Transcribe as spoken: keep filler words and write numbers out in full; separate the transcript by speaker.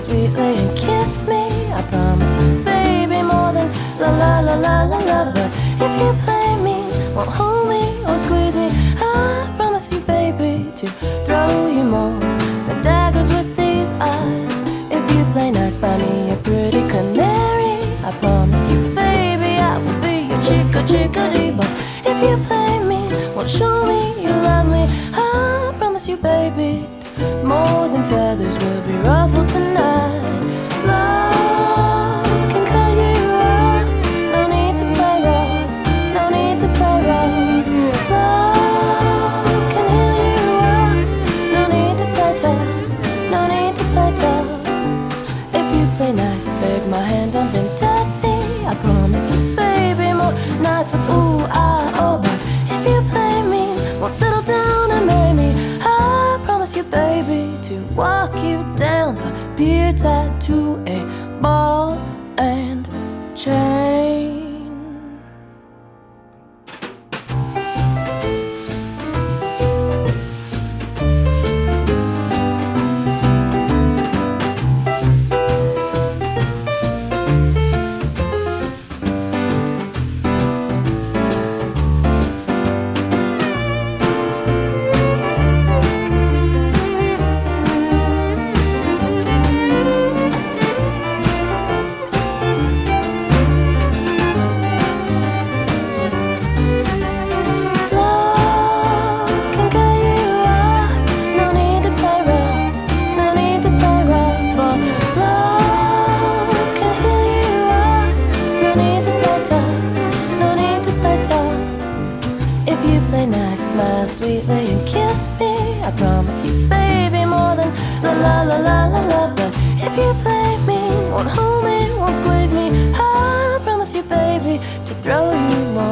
Speaker 1: sweetly and kiss me. I promise you, baby, more than la la la la la la. But if you play me, won't hold me or squeeze me, I promise you, baby, to throw you more than daggers with these eyes. If you play nice by me, a pretty canary, I promise you, baby, I will be your chica chickadee. But if you play me, won't show me you love me, I promise you, baby, more than feathers will be ruffled tonight. Love can cut you off, no need to play rough, no need to play rough. Love can heal you up, no need to play tough, no need to play tough. If you play nice, beg my hand, don't think me. I promise you, baby, more nights of ooh, ah, oh. But if you play me, won't settle down and marry me, I promise you, baby, to walk you down the pier tied to a ball and chain. Smile sweetly and kiss me. I promise you, baby, more than la la la la la la. But if you play me, won't hold me, won't squeeze me, I promise you, baby, to throw you more